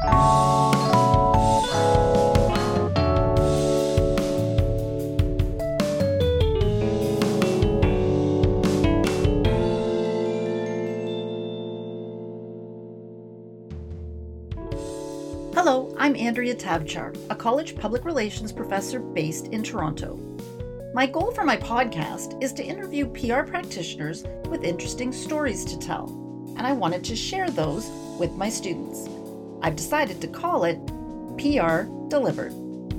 Hello, I'm Andrea Tabchar, a college public relations professor based in Toronto. My goal for my podcast is to interview PR practitioners with interesting stories to tell, and I wanted to share those with my students. I've decided to call it PR Delivered.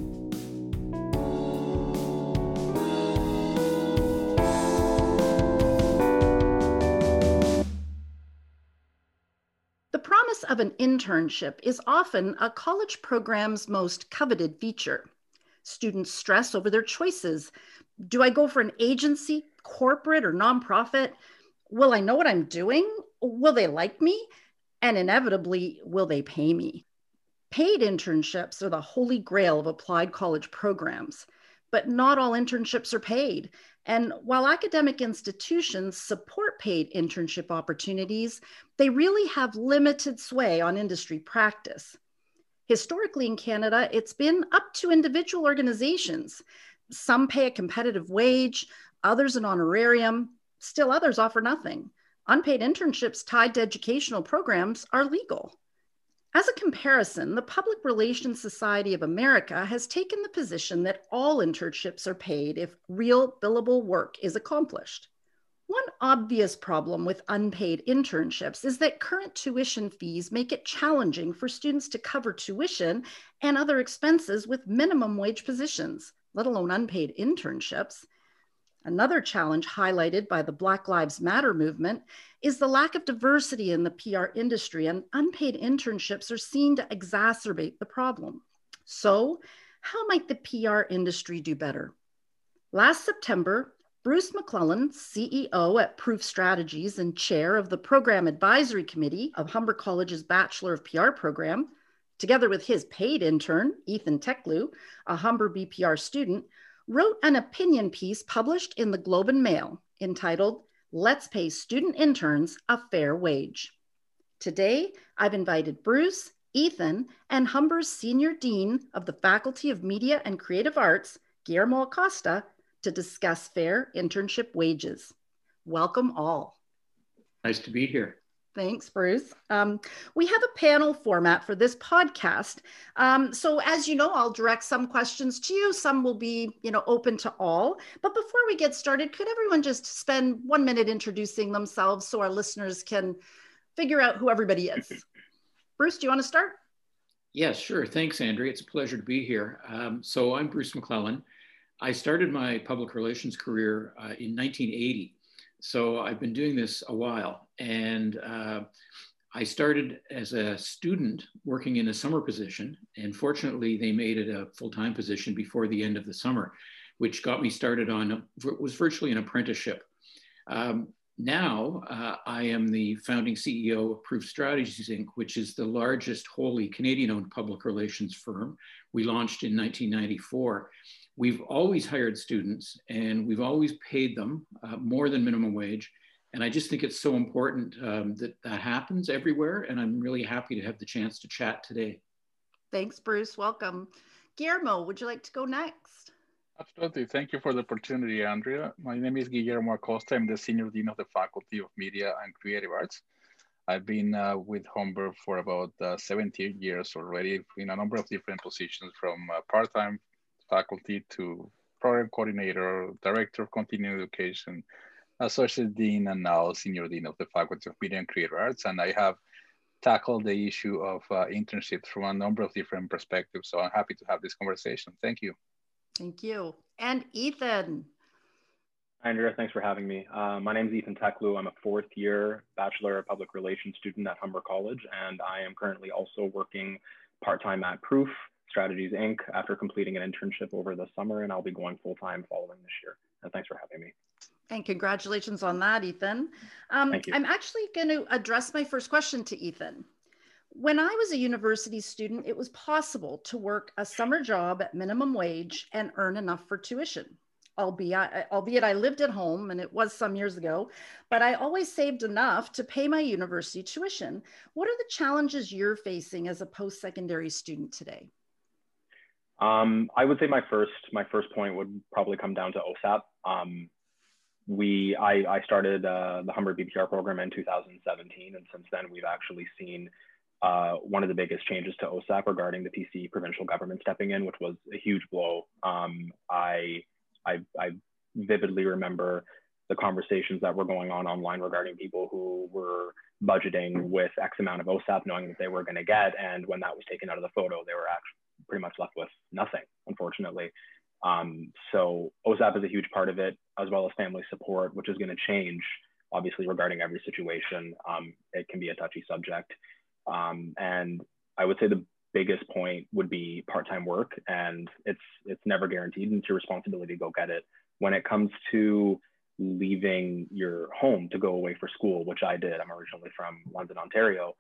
The promise of an internship is often a college program's most coveted feature. Students stress over their choices. Do I go for an agency, corporate, or nonprofit? Will I know what I'm doing? Will they like me? And inevitably, will they pay me? Paid internships are the holy grail of applied college programs, but not all internships are paid. And while academic institutions support paid internship opportunities, they really have limited sway on industry practice. Historically in Canada, it's been up to individual organizations. Some pay a competitive wage, others an honorarium, still others offer nothing. Unpaid internships tied to educational programs are legal. As a comparison, the Public Relations Society of America has taken the position that all internships are paid if real billable work is accomplished. One obvious problem with unpaid internships is that current tuition fees make it challenging for students to cover tuition and other expenses with minimum wage positions, let alone unpaid internships. Another challenge highlighted by the Black Lives Matter movement is the lack of diversity in the PR industry, and unpaid internships are seen to exacerbate the problem. So, how might the PR industry do better? Last September, Bruce McClellan, CEO at Proof Strategies and chair of the Program Advisory Committee of Humber College's Bachelor of PR program, together with his paid intern, Ethan Teklu, a Humber BPR student, wrote an opinion piece published in the Globe and Mail entitled, "Let's Pay Student Interns a Fair Wage." Today, I've invited Bruce, Ethan, and Humber's Senior Dean of the Faculty of Media and Creative Arts, Guillermo Acosta, to discuss fair internship wages. Welcome all. Nice to be here. Thanks, Bruce. We have a panel format for this podcast. So as you know, I'll direct some questions to you. Some will be, open to all. But before we get started, could everyone just spend 1 minute introducing themselves so our listeners can figure out who everybody is? Bruce, do you want to start? Yeah, sure. Thanks, Andrea. It's a pleasure to be here. So I'm Bruce McClellan. I started my public relations career in 1980. So I've been doing this a while, and I started as a student working in a summer position, and fortunately they made it a full-time position before the end of the summer, which got me started on, was virtually an apprenticeship. Now I am the founding CEO of Proof Strategies, Inc., which is the largest wholly Canadian-owned public relations firm. We launched in 1994. We've always hired students, and we've always paid them more than minimum wage. And I just think it's so important that that happens everywhere. And I'm really happy to have the chance to chat today. Thanks, Bruce. Welcome. Guillermo, would you like to go next? Absolutely. Thank you for the opportunity, Andrea. My name is Guillermo Acosta. I'm the Senior Dean of the Faculty of Media and Creative Arts. I've been with Humber for about 17 years already in a number of different positions, from part-time faculty to program coordinator, director of continuing education, associate dean, and now senior dean of the Faculty of Media and Creative Arts. And I have tackled the issue of internships from a number of different perspectives. So I'm happy to have this conversation. Thank you. Thank you. And Ethan. Hi, Andrea. Thanks for having me. My name is Ethan Teklu. I'm a fourth year Bachelor of Public Relations student at Humber College, and I am currently also working part-time at Proof Strategies, Inc. after completing an internship over the summer, and I'll be going full-time following this year. And thanks for having me. And congratulations on that, Ethan. Thank you. I'm actually going to address my first question to Ethan. When I was a university student, it was possible to work a summer job at minimum wage and earn enough for tuition. albeit I lived at home and it was some years ago, but I always saved enough to pay my university tuition. What are the challenges you're facing as a post-secondary student today? I would say my first point would probably come down to OSAP. I started the Humber BPR program in 2017, and since then we've actually seen one of the biggest changes to OSAP regarding the PC provincial government stepping in, which was a huge blow. I vividly remember the conversations that were going on online regarding people who were budgeting with X amount of OSAP, knowing that they were going to get, and when that was taken out of the photo, they were actually pretty much left with nothing, unfortunately. So OSAP is a huge part of it, as well as family support, which is going to change, obviously, regarding every situation. It can be a touchy subject. And I would say the biggest point would be part-time work, and it's never guaranteed, and it's your responsibility to go get it. When it comes to leaving your home to go away for school, which I did, I'm originally from London, Ontario,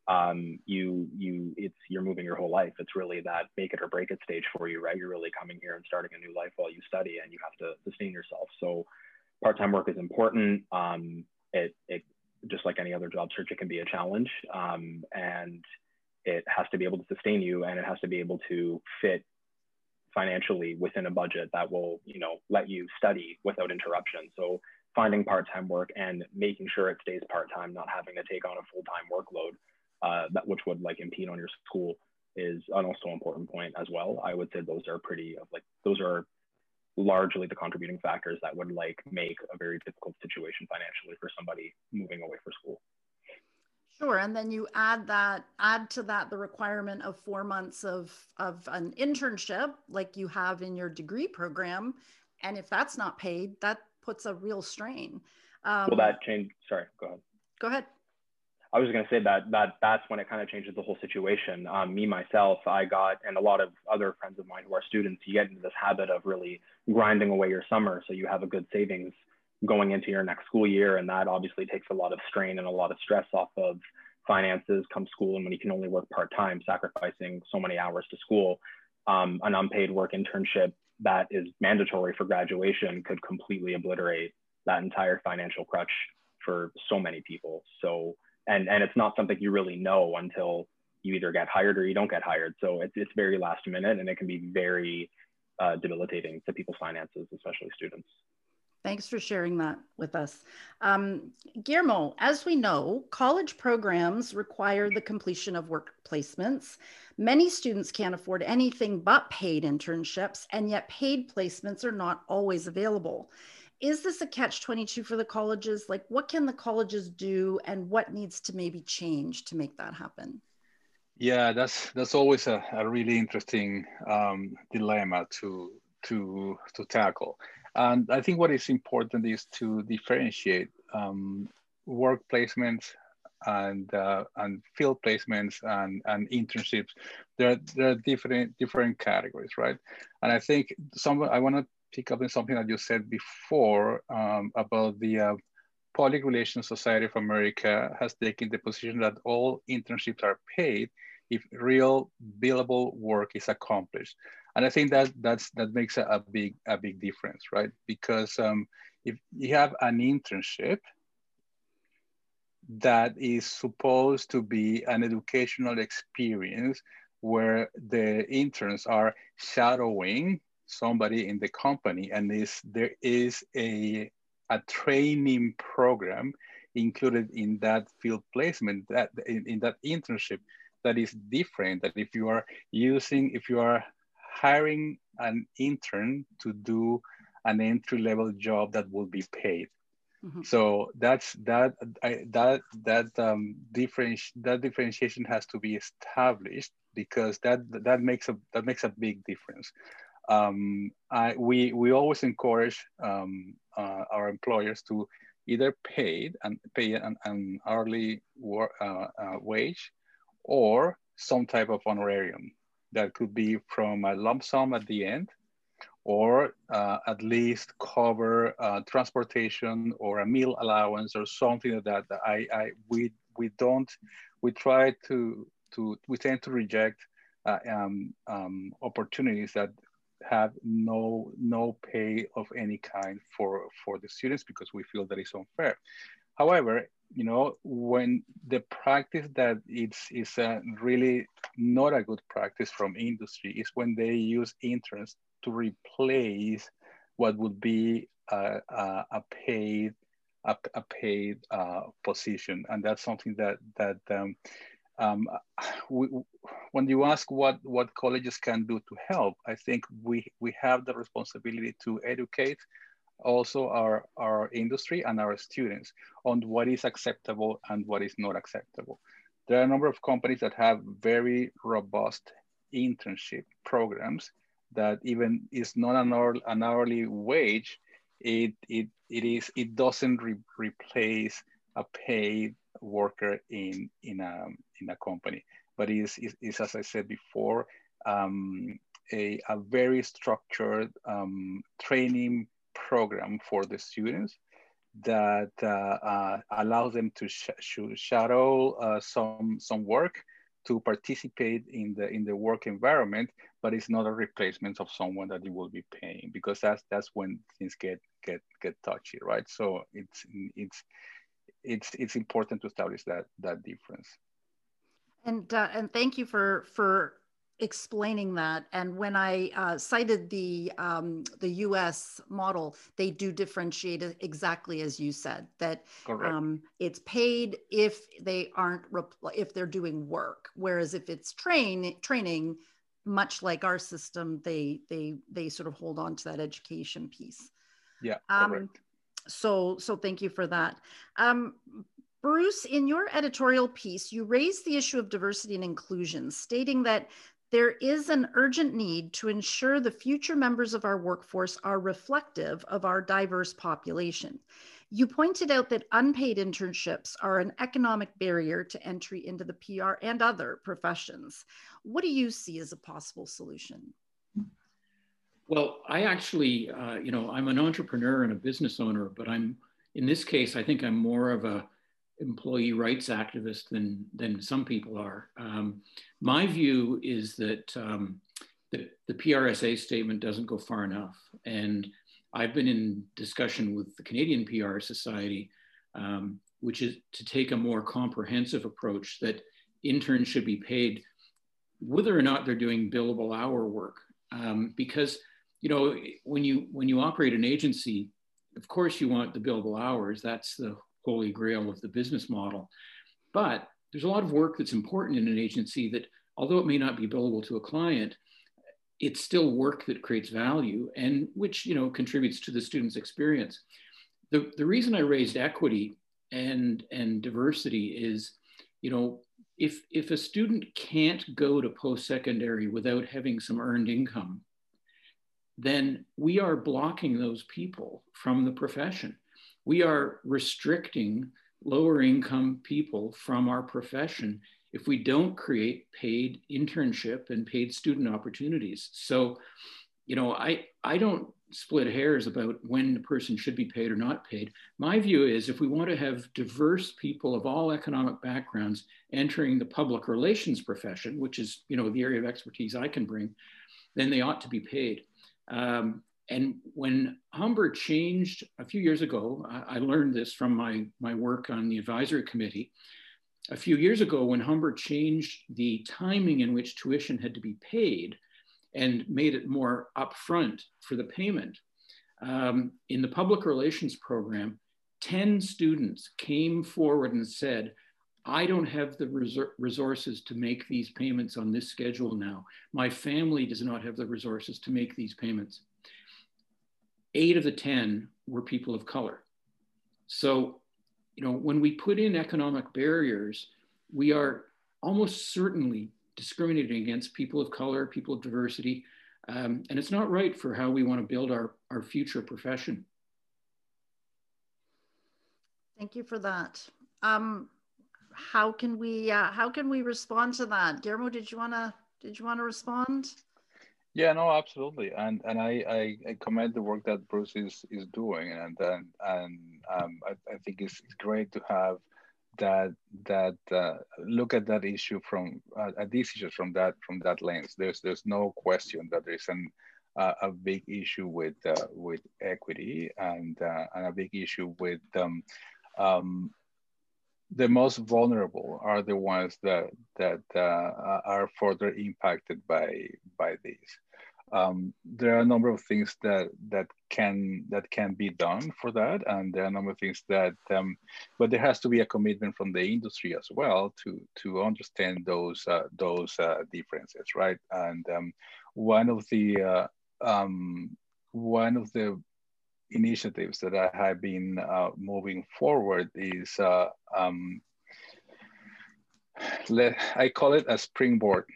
you're moving your whole life. It's really that make it or break it stage for you, right? You're really coming here and starting a new life while you study, and you have to sustain yourself. So part-time work is important. It just like any other job search, it can be a challenge, and it has to be able to sustain you, and it has to be able to fit financially within a budget that will, let you study without interruption. So finding part-time work and making sure it stays part-time, not having to take on a full-time workload, which would impede on your school, is an also important point as well. I would say those are largely the contributing factors that would make a very difficult situation financially for somebody moving away for school. Sure, and then you add to that the requirement of 4 months of an internship like you have in your degree program, and if that's not paid, that puts a real strain. Well, that changed. Sorry, go ahead. Go ahead. I was going to say that's when it kind of changes the whole situation. Me, myself, and a lot of other friends of mine who are students, you get into this habit of really grinding away your summer, so you have a good savings going into your next school year, and that obviously takes a lot of strain and a lot of stress off of finances come school. And when you can only work part-time, sacrificing so many hours to school, an unpaid work internship that is mandatory for graduation could completely obliterate that entire financial crutch for so many people. So, and it's not something you really know until you either get hired or you don't get hired. So it's very last minute, and it can be very debilitating to people's finances, especially students. Thanks for sharing that with us. Guillermo, as we know, college programs require the completion of work placements. Many students can't afford anything but paid internships, and yet paid placements are not always available. Is this a catch-22 for the colleges? What can the colleges do, and what needs to maybe change to make that happen? Yeah, that's always a really interesting dilemma to tackle. And I think what is important is to differentiate work placements and field placements and internships. There are different categories, right? And I think I want to pick up on something that you said before about the Public Relations Society of America has taken the position that all internships are paid if real billable work is accomplished. And I think that makes a big difference, right? Because if you have an internship that is supposed to be an educational experience where the interns are shadowing somebody in the company, and there is a training program included in that field placement, that in that internship, that is different. That if you are hiring an intern to do an entry-level job that will be paid. Mm-hmm. So that differentiation has to be established, because that makes a big difference. We always encourage our employers to either pay an hourly wage, or some type of honorarium that could be from a lump sum at the end, or at least cover transportation or a meal allowance or something like that. We tend to reject opportunities that have no pay of any kind for the students because we feel that it's unfair. However, when the practice that is really not a good practice from industry is when they use interns to replace what would be a paid position, and that's something that when you ask what colleges can do to help, I think we have the responsibility to educate also our industry and our students on what is acceptable and what is not acceptable. There are a number of companies that have very robust internship programs that even is not an hourly wage. It doesn't replace a paid worker in a company, but is as I said before, a very structured training program for the students that allows them to shadow some work, to participate in the work environment, but it's not a replacement of someone that you will be paying, because that's when things get touchy, right? So it's important to establish that difference. And thank you for explaining that. And when I cited the U.S. model, they do differentiate exactly as you said, that it's paid if they aren't if they're doing work, whereas if it's training, much like our system, they sort of hold on to that education piece. Yeah, correct. So thank you for that. Bruce, in your editorial piece, you raised the issue of diversity and inclusion, stating that there is an urgent need to ensure the future members of our workforce are reflective of our diverse population. You pointed out that unpaid internships are an economic barrier to entry into the PR and other professions. What do you see as a possible solution? Well, I actually, I'm an entrepreneur and a business owner, but in this case, I think I'm more of a employee rights activist than some people are. My view is that the PRSA statement doesn't go far enough. And I've been in discussion with the Canadian PR Society, which is to take a more comprehensive approach that interns should be paid whether or not they're doing billable hour work. Because when you operate an agency, of course you want the billable hours. That's the holy grail of the business model. But there's a lot of work that's important in an agency that, although it may not be billable to a client, it's still work that creates value and which contributes to the student's experience. The reason I raised equity and diversity is, if a student can't go to post-secondary without having some earned income, then we are blocking those people from the profession. We are restricting lower income people from our profession if we don't create paid internship and paid student opportunities. So, I don't split hairs about when the person should be paid or not paid. My view is if we want to have diverse people of all economic backgrounds entering the public relations profession, which is, the area of expertise I can bring, then they ought to be paid. And when Humber changed a few years ago, I learned this from my work on the advisory committee. A few years ago, when Humber changed the timing in which tuition had to be paid and made it more upfront for the payment, in the public relations program, 10 students came forward and said, I don't have the resources to make these payments on this schedule now. My family does not have the resources to make these payments. 8 of the 10 were people of color. So, when we put in economic barriers, we are almost certainly discriminating against people of color, people of diversity, and it's not right for how we want to build our future profession. Thank you for that. How can we respond to that? Guillermo, did you want to respond? Yeah, no, absolutely, and I commend the work that Bruce is doing, and I think it's great to have that look at that issue from these issues from that lens. There's no question that there's a big issue with equity and a big issue with um, the most vulnerable are the ones that are further impacted by these. There are a number of things that can be done for that, and there are a number of things that, but there has to be a commitment from the industry as well to understand those differences, right? And one of the initiatives that I have been moving forward is I call it a springboard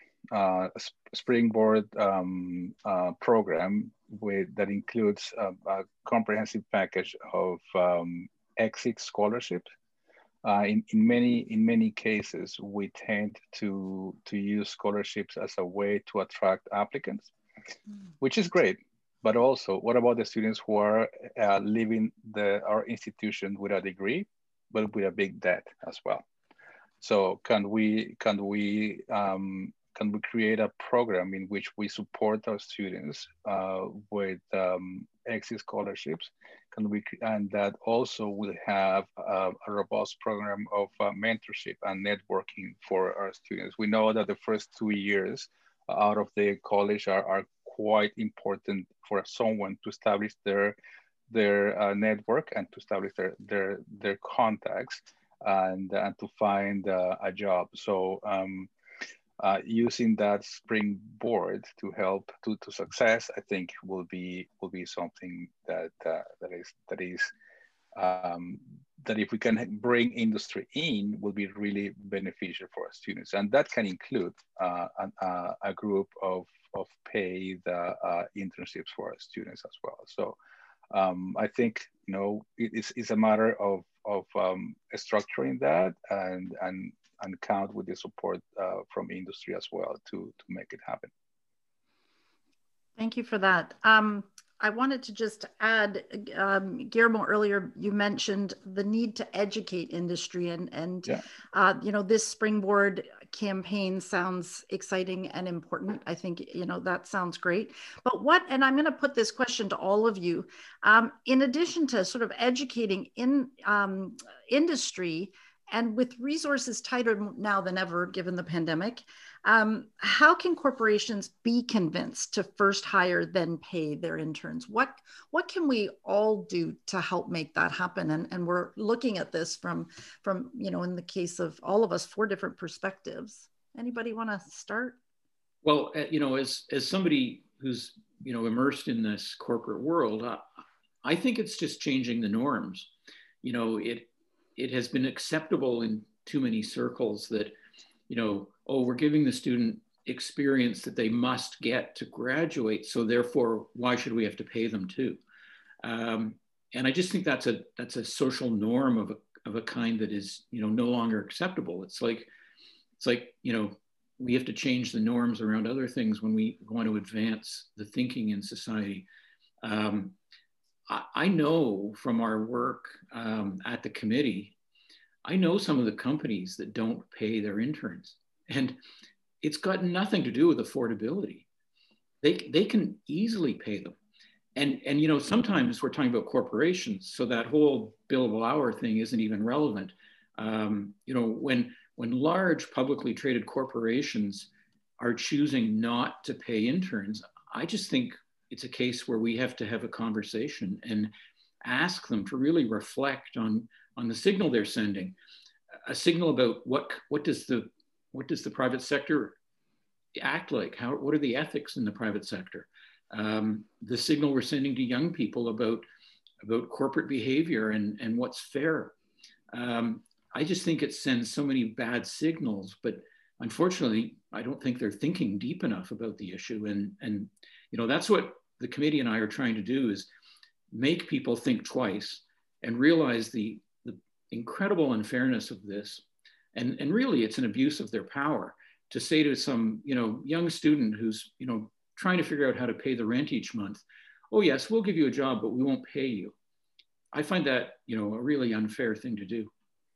program that includes a comprehensive package of exit scholarships. In many cases, we tend to use scholarships as a way to attract applicants, which is great. But also, what about the students who are leaving our institution with a degree, but with a big debt as well? So can we create a program in which we support our students with exit scholarships? And that also will have a robust program of mentorship and networking for our students. We know that the first 2 years out of the college are quite important for someone to establish their network and to establish their contacts and to find a job. So using that springboard to help to success, I think will be something that if we can bring industry in, will be really beneficial for our students, and that can include a group of paid internships for our students as well. So I think it's a matter of structuring that and count with the support from industry as well to make it happen. Thank you for that. I wanted to just add, Guillermo, earlier you mentioned the need to educate industry, and yeah. This Springboard campaign sounds exciting and important. I think that sounds great. But and I'm going to put this question to all of you. In addition to sort of educating in industry, and with resources tighter now than ever, given the pandemic, how can corporations be convinced to first hire, then pay their interns? What can we all do to help make that happen? And we're looking at this from in the case of all of us, 4 different perspectives. Anybody want to start? Well, as somebody who's immersed in this corporate world, I think it's just changing the norms. It has been acceptable in too many circles that, we're giving the student experience that they must get to graduate. So therefore, why should we have to pay them too? And I just think that's a social norm of a kind that is, no longer acceptable. It's like, we have to change the norms around other things when we want to advance the thinking in society. I know from our work at the committee, I know some of the companies that don't pay their interns, and it's got nothing to do with affordability. They can easily pay them. And sometimes we're talking about corporations, so that whole billable hour thing isn't even relevant. When large publicly traded corporations are choosing not to pay interns, I just think it's a case where we have to have a conversation and ask them to really reflect on the signal they're sending, a signal about what does the private sector act like? What are the ethics in the private sector? The signal we're sending to young people about corporate behavior and what's fair. I just think it sends so many bad signals, but unfortunately, I don't think they're thinking deep enough about the issue. And that's what the committee and I are trying to do, is make people think twice and realize the incredible unfairness of this. And really, it's an abuse of their power to say to some young student who's trying to figure out how to pay the rent each month, oh yes, we'll give you a job, but we won't pay you. I find that a really unfair thing to do.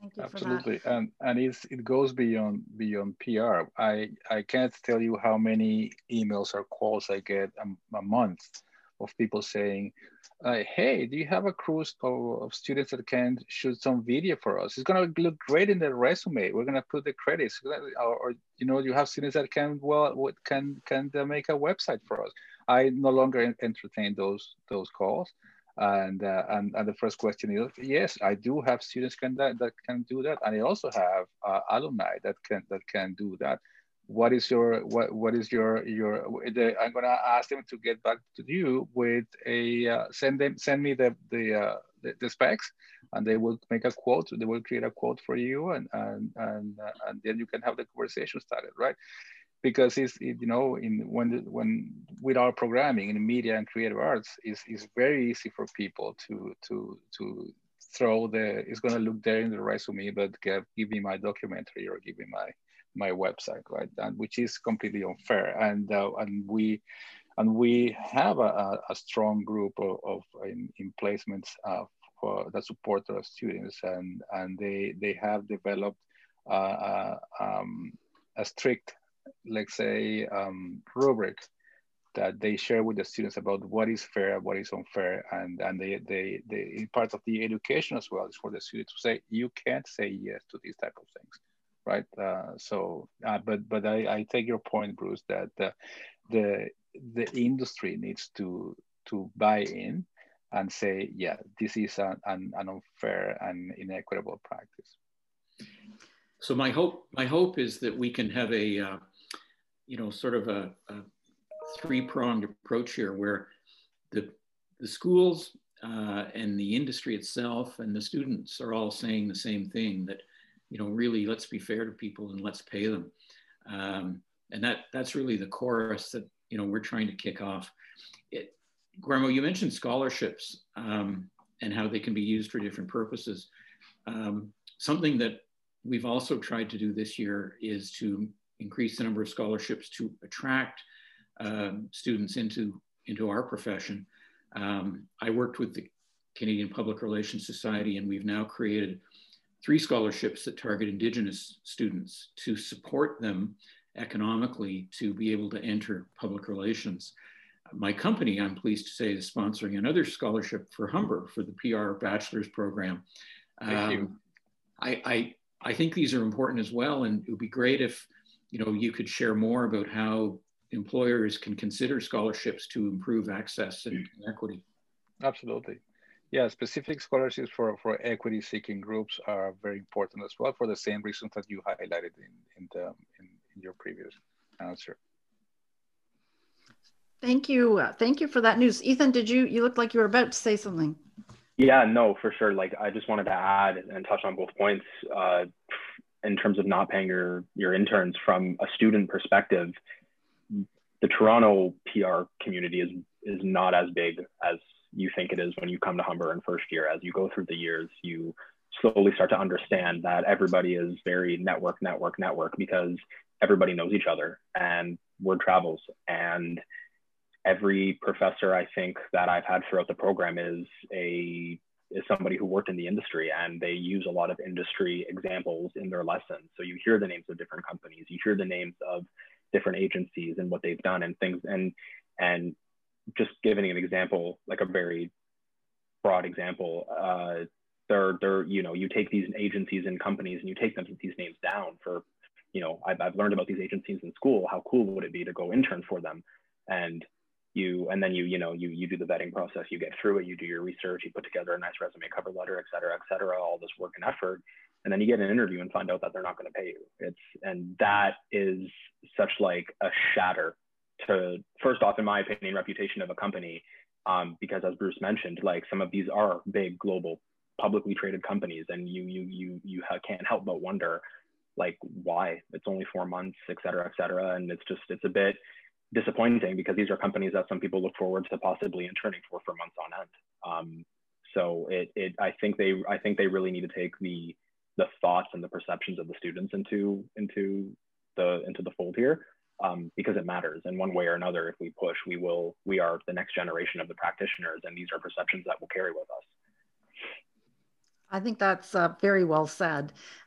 Thank you Absolutely. for that. And it goes beyond PR. I can't tell you how many emails or calls I get a month of people saying, hey, do you have a crew of students that can shoot some video for us? It's going to look great in the resume. We're going to put the credits, or you know, you have students that can make a website for us. I no longer entertain those calls. And the first question is, yes, I do have students that can do that, and I also have alumni that can do that. What is your I'm gonna ask them to get back to you with a send me the specs, and they will make a quote. They will create a quote for you, and then you can have the conversation started, right? Because you know, when with our programming in media and creative arts, is very easy for people to throw it's going to look there in the resume, but give me my documentary or give me my website, right? And which is completely unfair. And we have a strong group of in placements that support our students, and they have developed a strict, let's say, rubric that they share with the students about what is fair, what is unfair, and they in part of the education as well is for the students to say, you can't say yes to these type of things, right? But I take your point, Bruce, that the industry needs to buy in and say, yeah, this is an unfair and inequitable practice. So my hope is that we can have a sort of a three-pronged approach here, where the schools and the industry itself and the students are all saying the same thing, that, you know, really, let's be fair to people and let's pay them. And that's really the chorus that, you know, we're trying to kick off. Guillermo, you mentioned scholarships and how they can be used for different purposes. Something that we've also tried to do this year is to increase the number of scholarships to attract students into our profession. I worked with the Canadian Public Relations Society, and we've now created 3 scholarships that target Indigenous students to support them economically to be able to enter public relations. My company, I'm pleased to say, is sponsoring another scholarship for Humber for the PR bachelor's program. Thank you. I think these are important as well, and it would be great if, you know, you could share more about how employers can consider scholarships to improve access and equity. Absolutely. Yeah, specific scholarships for equity-seeking groups are very important as well, for the same reasons that you highlighted in your previous answer. Thank you. Thank you for that news. Ethan, you looked like you were about to say something. Yeah, no, for sure. Like, I just wanted to add and touch on both points in terms of not paying your interns. From a student perspective, the Toronto PR community is not as big as you think it is when you come to Humber in first year. As you go through the years, you slowly start to understand that everybody is very network, because everybody knows each other and word travels. And every professor, I think, that I've had throughout the program is somebody who worked in the industry, and they use a lot of industry examples in their lessons. So you hear the names of different companies, you hear the names of different agencies and what they've done and things. And just giving an example, like a very broad example, you take these agencies and companies and you take these names down for, I've learned about these agencies in school. How cool would it be to go intern for them? And then you do the vetting process, you get through it, you do your research, you put together a nice resume, cover letter, et cetera, all this work and effort. And then you get an interview and find out that they're not going to pay you. And that is such like a shatter to, first off, in my opinion, reputation of a company. Because as Bruce mentioned, like, some of these are big global publicly traded companies, and you can't help but wonder, like, why? It's only 4 months, et cetera. And it's a bit disappointing, because these are companies that some people look forward to possibly interning for months on end. So I think they really need to take the thoughts and the perceptions of the students into the fold here, because it matters. And one way or another, if we push, we are the next generation of the practitioners, and these are perceptions that will carry with us. I think that's very well said.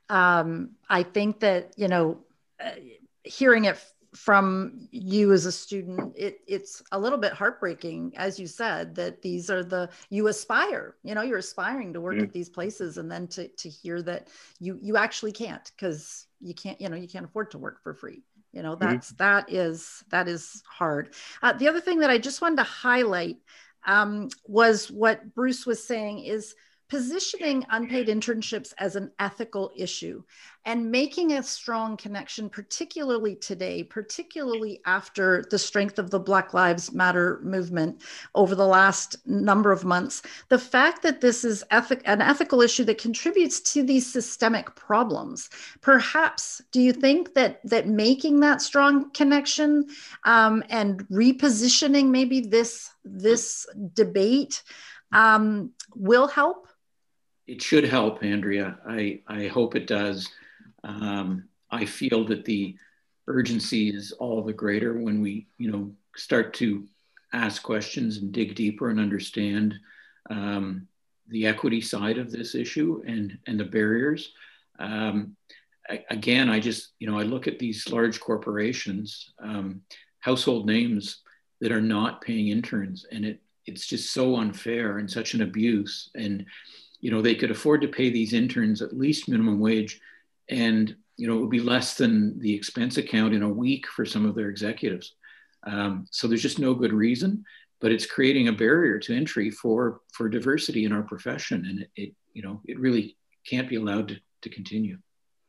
I think that, you know, hearing it from you as a student, it's a little bit heartbreaking, as you said, that these are you aspire, you know, you're aspiring to work at these places, and then to hear that you actually can't, because you can't, you know, you can't afford to work for free. You know, that is hard. The other thing that I just wanted to highlight was what Bruce was saying is positioning unpaid internships as an ethical issue and making a strong connection, particularly today, particularly after the strength of the Black Lives Matter movement over the last number of months. The fact that this is an ethical issue that contributes to these systemic problems. Perhaps, do you think that making that strong connection and repositioning maybe this debate will help? It should help, Andrea. I hope it does. I feel that the urgency is all the greater when we, you know, start to ask questions and dig deeper and understand the equity side of this issue and the barriers. Again, I just, you know, I look at these large corporations, household names that are not paying interns, and it's just so unfair and such an abuse. And you know, they could afford to pay these interns at least minimum wage, and you know, it would be less than the expense account in a week for some of their executives. So there's just no good reason, but it's creating a barrier to entry for diversity in our profession, and it you know, it really can't be allowed to continue.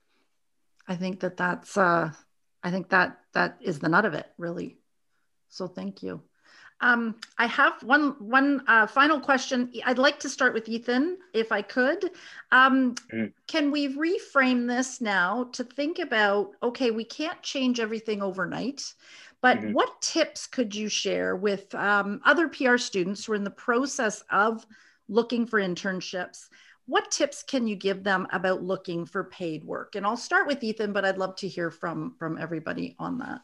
I think that's I think that is the nut of it, really. So thank you. I have one final question. I'd like to start with Ethan, if I could. Can we reframe this now to think about, okay, we can't change everything overnight, but what tips could you share with other PR students who are in the process of looking for internships? What tips can you give them about looking for paid work? And I'll start with Ethan, but I'd love to hear from everybody on that.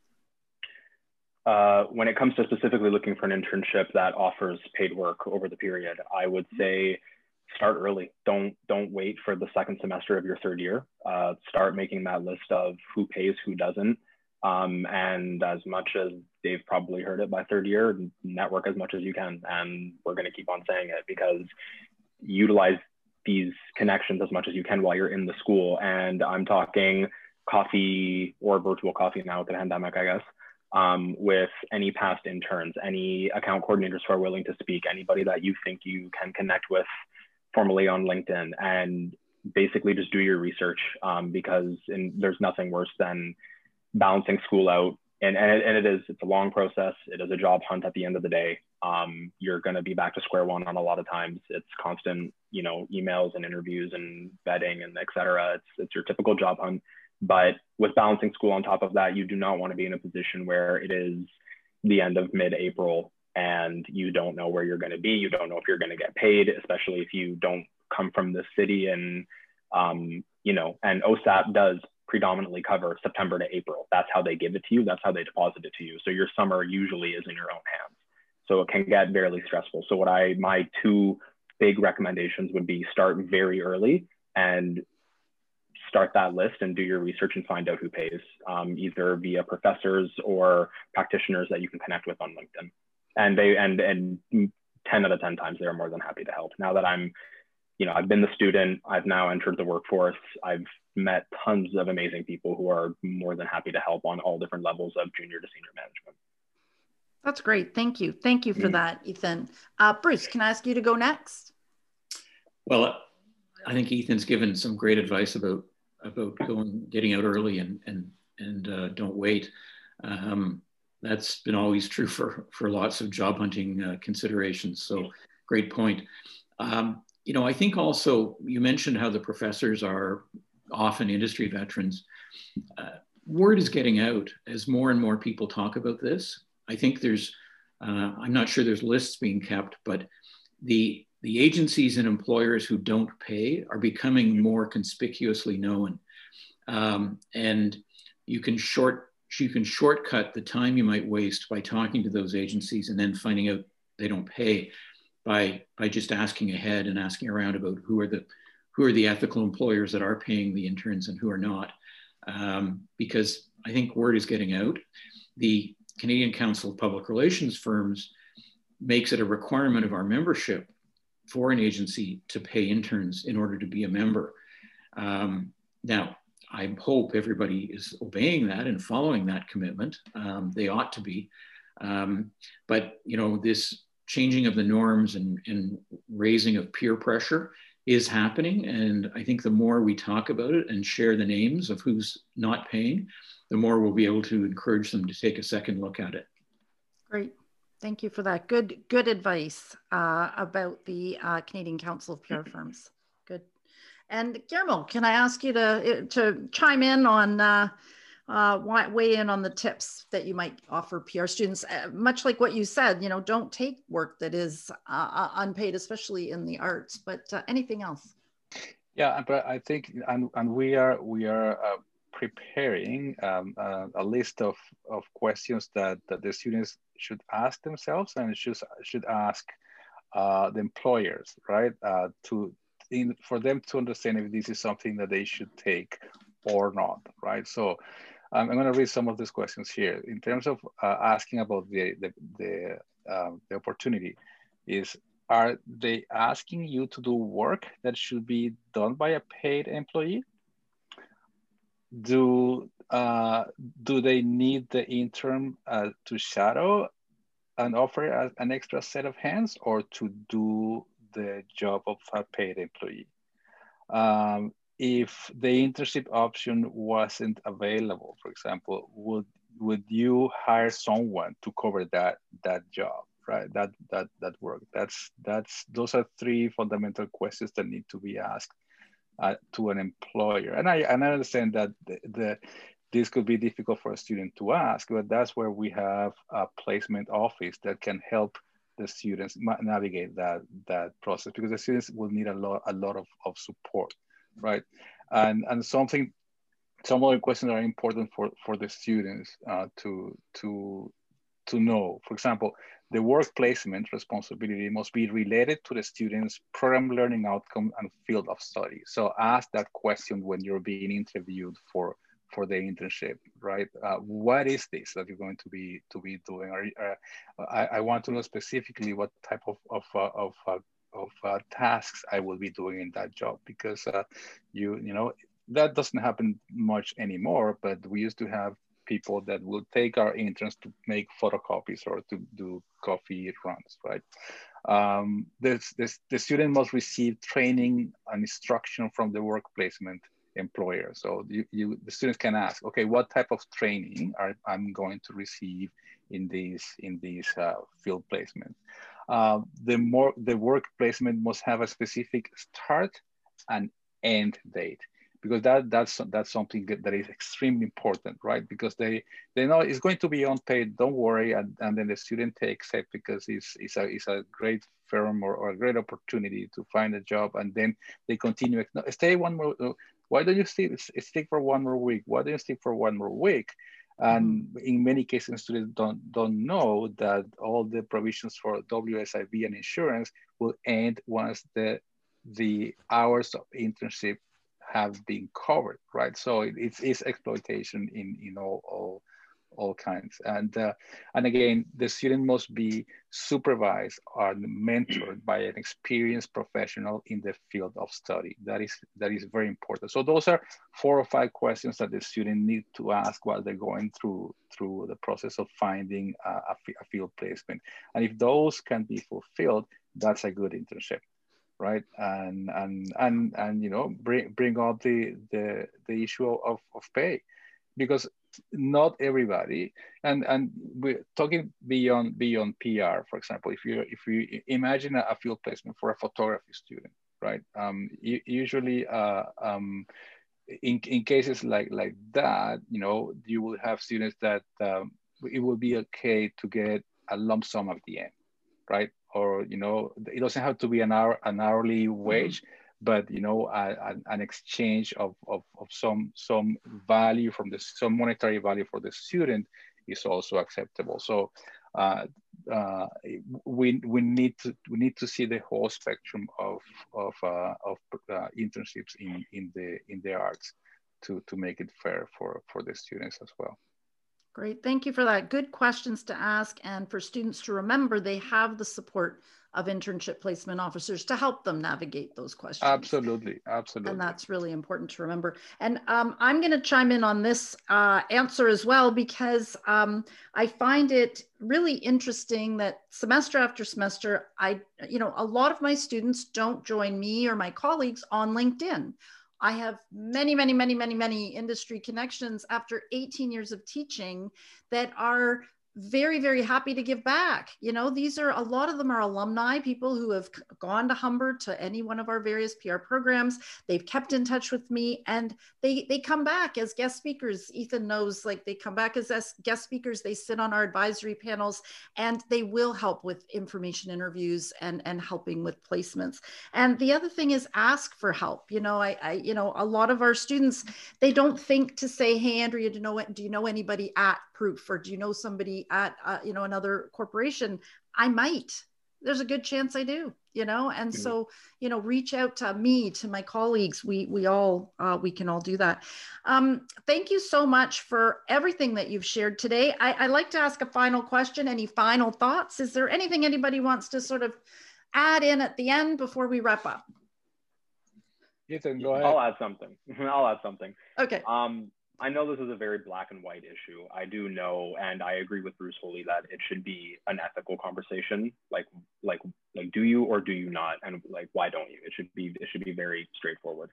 When it comes to specifically looking for an internship that offers paid work over the period, I would say start early. Don't wait for the second semester of your third year. Start making that list of who pays, who doesn't. And as much as they've probably heard it by third year, network as much as you can. And we're going to keep on saying it, because utilize these connections as much as you can while you're in the school. And I'm talking coffee or virtual coffee now with the pandemic, I guess. With any past interns, any account coordinators who are willing to speak, anybody that you think you can connect with formally on LinkedIn, and basically just do your research, because there's nothing worse than balancing school out. And it's a long process. It is a job hunt at the end of the day. You're going to be back to square one on a lot of times. It's constant, you know, emails and interviews and vetting and et cetera. It's your typical job hunt. But with balancing school on top of that, you do not want to be in a position where it is the end of mid-April and you don't know where you're going to be. You don't know if you're going to get paid, especially if you don't come from the city. And, you know, and OSAP does predominantly cover September to April. That's how they give it to you. That's how they deposit it to you. So your summer usually is in your own hands. So it can get fairly stressful. So my two big recommendations would be start very early and start that list and do your research and find out who pays, either via professors or practitioners that you can connect with on LinkedIn. And 10 out of 10 times, they're more than happy to help. Now that I've been the student, I've now entered the workforce, I've met tons of amazing people who are more than happy to help on all different levels of junior to senior management. That's great. Thank you. Thank you for that, Ethan. Bruce, can I ask you to go next? Well, I think Ethan's given some great advice about getting out early and don't wait. That's been always true for lots of job hunting considerations. So great point. You know, I think also you mentioned how the professors are often industry veterans. Word is getting out as more and more people talk about this. I think there's, I'm not sure there's lists being kept, but the agencies and employers who don't pay are becoming more conspicuously known. And you can shortcut the time you might waste by talking to those agencies and then finding out they don't pay by just asking ahead and asking around about who are the who are the ethical employers that are paying the interns and who are not. Because I think word is getting out. The Canadian Council of Public Relations Firms makes it a requirement of our membership for an agency to pay interns in order to be a member. Now, I hope everybody is obeying that and following that commitment. They ought to be. But this changing of the norms and raising of peer pressure is happening. And I think the more we talk about it and share the names of who's not paying, the more we'll be able to encourage them to take a second look at it. Great. Thank you for that. Good advice about the Canadian Council of PR Firms. Good. And Guillermo, can I ask you to chime in on weigh in on the tips that you might offer PR students, much like what you said, don't take work that is unpaid, especially in the arts, but anything else? Yeah, but I think, and we are preparing a list of questions that the students should ask themselves and should ask the employers, right? For them to understand if this is something that they should take or not, right? So I'm going to read some of these questions here. In terms of asking about the opportunity, are they asking you to do work that should be done by a paid employee? Do they need the intern to shadow and offer an extra set of hands, or to do the job of a paid employee? If the internship option wasn't available, for example, would you hire someone to cover that job, right? That work. Those are three fundamental questions that need to be asked to an employer. And I understand that this could be difficult for a student to ask, but that's where we have a placement office that can help the students navigate that process, because the students will need a lot of support, right? And some other questions are important for the students to know. For example, the work placement responsibility must be related to the student's program learning outcome and field of study. So ask that question when you're being interviewed for the internship, right? What is this that you're going to be doing? I want to know specifically what type of tasks I will be doing in that job, because that doesn't happen much anymore. But we used to have people that will take our interns to make photocopies or to do coffee runs, right? The student must receive training and instruction from the work placement employer. So the students can ask, okay, what type of training I'm going to receive in these field placement? The work placement must have a specific start and end date, because that's something that is extremely important, right? Because they know it's going to be unpaid, don't worry, and then the student takes it because it's a great firm or a great opportunity to find a job, and then they continue. No, stay one more. Why don't you stick for one more week? Why don't you stick for one more week? And in many cases, students don't know that all the provisions for WSIB and insurance will end once the hours of internship have been covered, right? So it's exploitation in all kinds. And again, the student must be supervised or mentored by an experienced professional in the field of study. That is very important. So those are 4 or 5 questions that the student need to ask while they're going through the process of finding a field placement. And if those can be fulfilled, that's a good internship, right? And bring up the issue of pay, because not everybody, and we're talking beyond PR. For example, if you imagine a field placement for a photography student, right? Usually in cases like that, you will have students that it will be okay to get a lump sum at the end, right? Or it doesn't have to be an hourly wage, but an exchange of some value from some monetary value for the student is also acceptable. So we need to see the whole spectrum of internships in the arts to make it fair for the students as well. Great, thank you for that. Good questions to ask, and for students to remember they have the support of internship placement officers to help them navigate those questions. Absolutely, absolutely. And that's really important to remember. And I'm going to chime in on this answer as well, because I find it really interesting that semester after semester, a lot of my students don't join me or my colleagues on LinkedIn. I have many industry connections after 18 years of teaching that are very, very happy to give back. You know, a lot of them are alumni, people who have gone to Humber to any one of our various PR programs. They've kept in touch with me, and they come back as guest speakers. Ethan knows, like, they come back as guest speakers, they sit on our advisory panels, and they will help with information interviews and helping with placements. And the other thing is ask for help. You know, a lot of our students, they don't think to say, hey, Andrea, do you know anybody at Proof, or do you know somebody at another corporation? I might. There's a good chance I do, and so reach out to me, to my colleagues. We can all do that. Thank you so much for everything that you've shared today. I'd like to ask a final question. Any final thoughts? Is there anything anybody wants to sort of add in at the end before we wrap up? Ethan, go ahead. I'll add something. Okay. I know this is a very black and white issue. I do know, and I agree with Bruce Hooley, that it should be an ethical conversation. Like, do you or do you not? And like, why don't you? It should be very straightforward.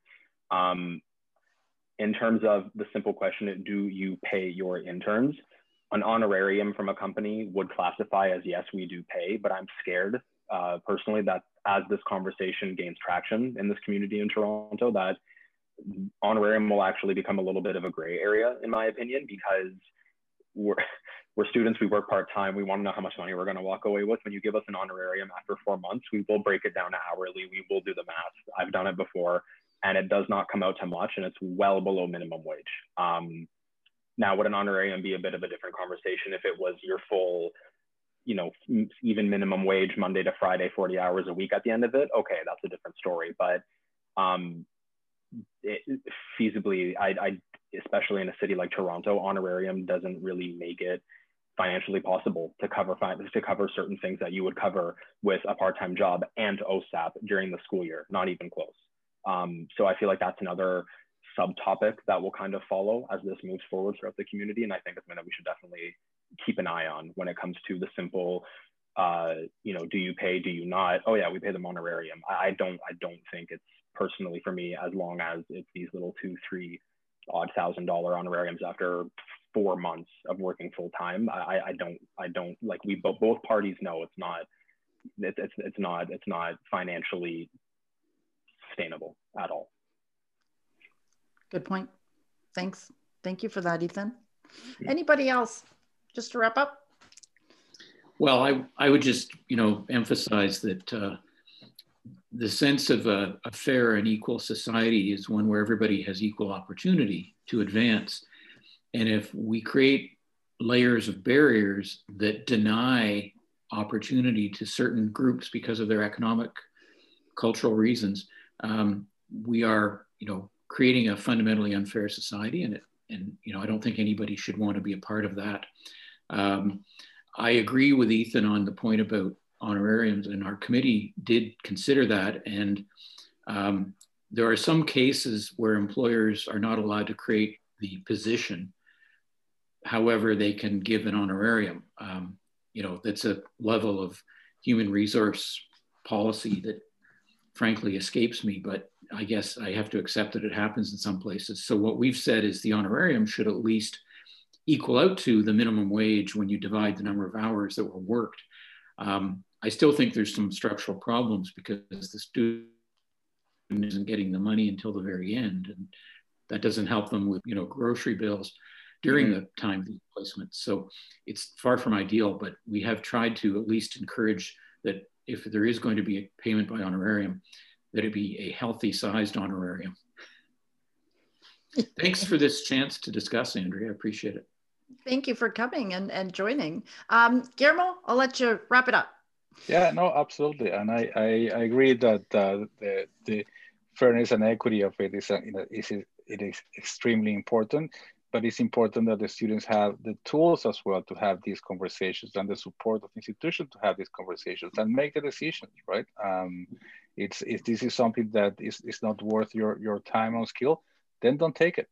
In terms of the simple question, do you pay your interns? An honorarium from a company would classify as, yes, we do pay, but I'm scared personally that as this conversation gains traction in this community in Toronto, that honorarium will actually become a little bit of a gray area, in my opinion, because we're students, we work part-time, we want to know how much money we're going to walk away with. When you give us an honorarium after 4 months, we will break it down to hourly, we will do the math. I've done it before, and it does not come out to much, and it's well below minimum wage. Now, would an honorarium be a bit of a different conversation if it was your full, even minimum wage, Monday to Friday, 40 hours a week at the end of it? Okay, that's a different story. But feasibly, I especially in a city like Toronto, honorarium doesn't really make it financially possible to cover certain things that you would cover with a part-time job and OSAP during the school year, not even close. So I feel like that's another subtopic that will kind of follow as this moves forward throughout the community, and I think it's something that we should definitely keep an eye on when it comes to the simple do you pay, do you not? Oh yeah, we pay them honorarium. I don't think it's, personally for me, as long as it's these little $2,000-3,000 odd honorariums after 4 months of working full time. I don't like, we both parties know it's not financially sustainable at all. Good point. Thanks. Thank you for that, Ethan. Anybody else, just to wrap up? Well, I would just, emphasize that the sense of a fair and equal society is one where everybody has equal opportunity to advance. And if we create layers of barriers that deny opportunity to certain groups because of their economic, cultural reasons, we are, creating a fundamentally unfair society. And I don't think anybody should want to be a part of that. I agree with Ethan on the point about honorariums, and our committee did consider that. And there are some cases where employers are not allowed to create the position. However, they can give an honorarium. That's a level of human resource policy that frankly escapes me, but I guess I have to accept that it happens in some places. So what we've said is the honorarium should at least equal out to the minimum wage when you divide the number of hours that were worked. I still think there's some structural problems because the student isn't getting the money until the very end, and that doesn't help them with grocery bills during the time of the placement. So it's far from ideal, but we have tried to at least encourage that if there is going to be a payment by honorarium, that it be a healthy sized honorarium. Thanks for this chance to discuss, Andrea. I appreciate it. Thank you for coming and joining. Guillermo, I'll let you wrap it up. Yeah, no, absolutely. And I agree that the fairness and equity of it is extremely important, but it's important that the students have the tools as well to have these conversations and the support of institutions to have these conversations and make the decisions, right? If this is something that is not worth your time or skill, then don't take it.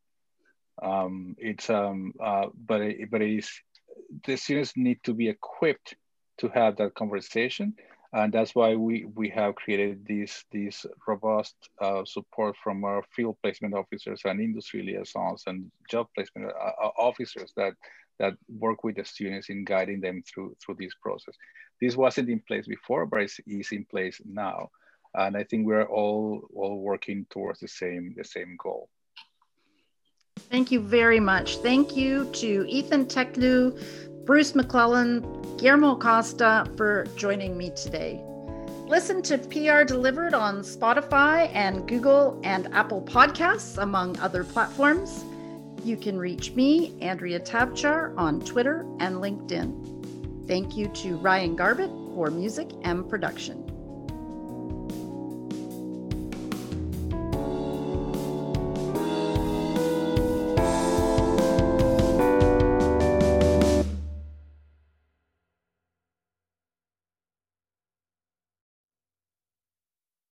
But it is, the students need to be equipped to have that conversation, and that's why we have created these robust support from our field placement officers and industry liaisons and job placement officers that work with the students in guiding them through this process. This wasn't in place before, but it is in place now, and I think we're all working towards the same goal. Thank you very much. Thank you to Ethan Teklu, Bruce McClellan, Guillermo Acosta for joining me today. Listen to PR Delivered on Spotify and Google and Apple Podcasts, among other platforms. You can reach me, Andrea Tabchar, on Twitter and LinkedIn. Thank you to Ryan Garbett for music and production.